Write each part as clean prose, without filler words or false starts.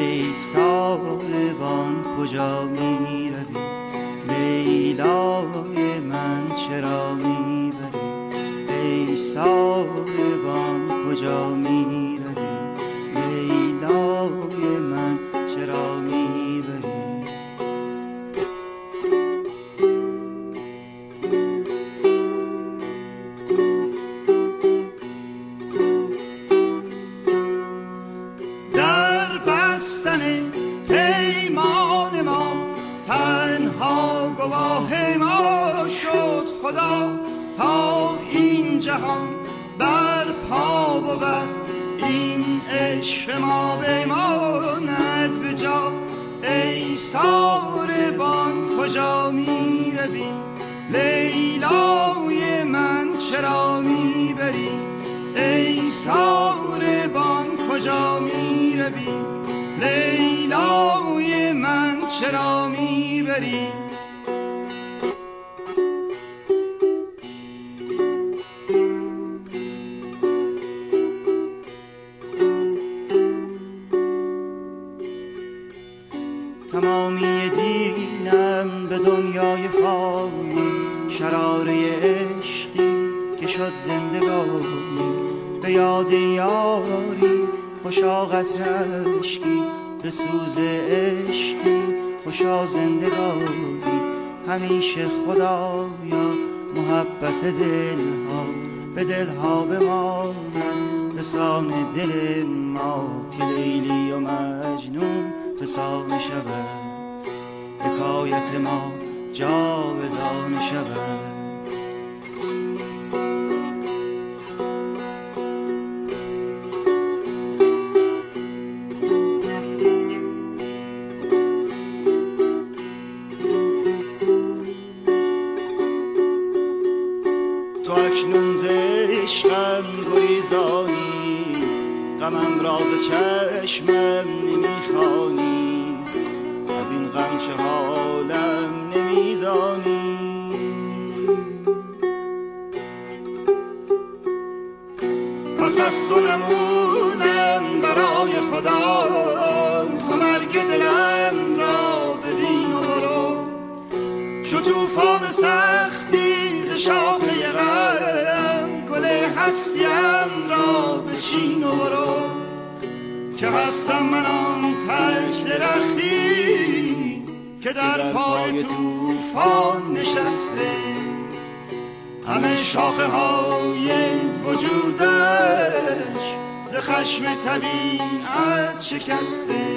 ای ساربان کجا می روی؟ لیلای من چرا می بری؟ ای ساربان کجا می روی؟ لیلای من چرا می بری؟ در بستن پیمان ما تنها گواه ما شد خدا، تا این جهان بر پا بود این عشق ما بماند به جا. ای ساربان کجا می روی؟ لیلای من چرا می بری؟ ای ساربان کجا می روی؟ لیلای من چرا می بری؟ تمامی دینم به دنیای فانی، شراره عشقی که شد زندگانی. به یاد یاری خوشا قطره اشکی، به سوز عشقی خوشا زندگانی. همیشه خدایا محبت دلها به دلها بماند، رسان دل ما که لیلی و مجنون فسانه شود، حکایت ما جاودانه شود. تو اکنون ز عشقم گریزانی، غمم راز چشمم نمیخوانی، از این غم چه حالم نمیدانی. پس از تو نمونم برای خدا، تو مرگ دلم را ببین و برو. شو توفان سختی ز شاخه غم، گل هستیم را بچین و برو. که هستم من آن تک درختی که در پای توفان نشسته، همه شاخه های وجودش ز خشم طبیعت شکسته.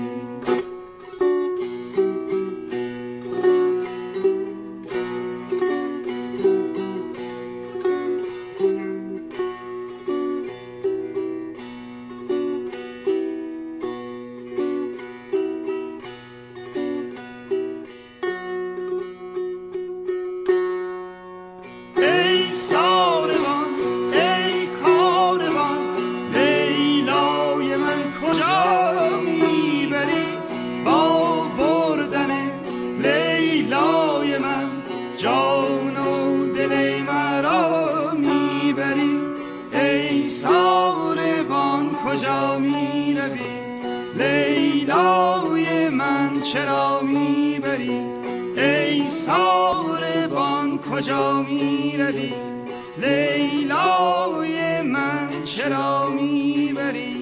جان و دل مرا میبری؟ ای ساربان کجا میروی؟ لیلای من چرا میبری؟ ای ساربان کجا میروی؟ لیلای من چرا میبری؟